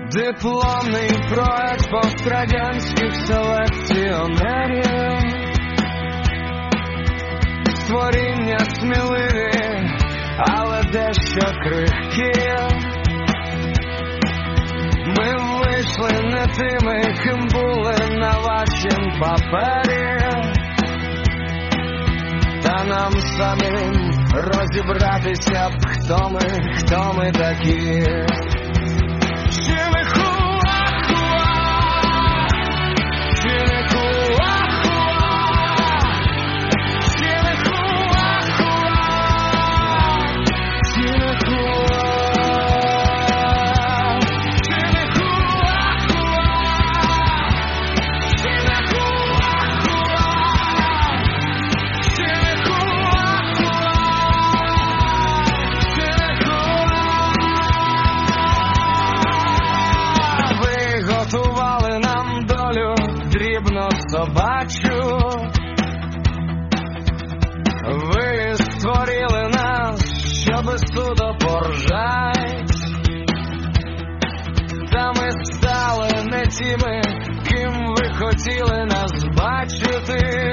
Дипломний проект пострадянських селекціонерів, створіння сміливі, але дещо крихкі. Ми вийшли не тими, ким були на вашім папері, та нам самим розібратися б, хто ми такі. Собачу, ви створили нас, щоби судо поржать, та ми стали не тими, ким ви хотіли нас бачити.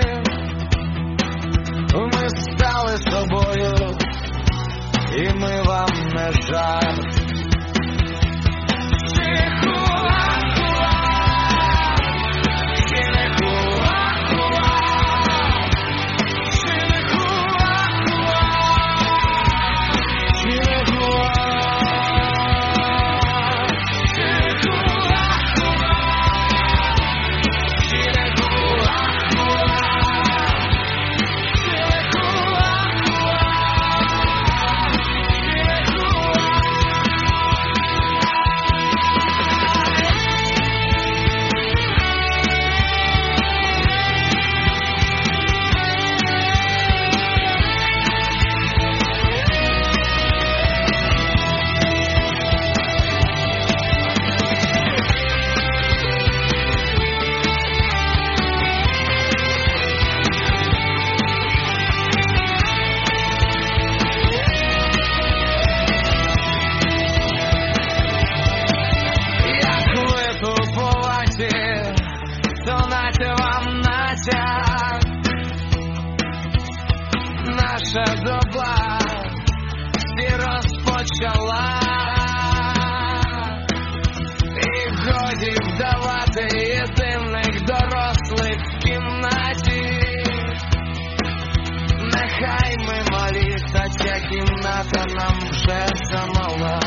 Ми стали собою, і ми вам не жарт. Наша доба всі розпочала, і годі вдавати єдиних дорослих в кімнаті. Нехай ми малі, та ця кімната нам вже замала.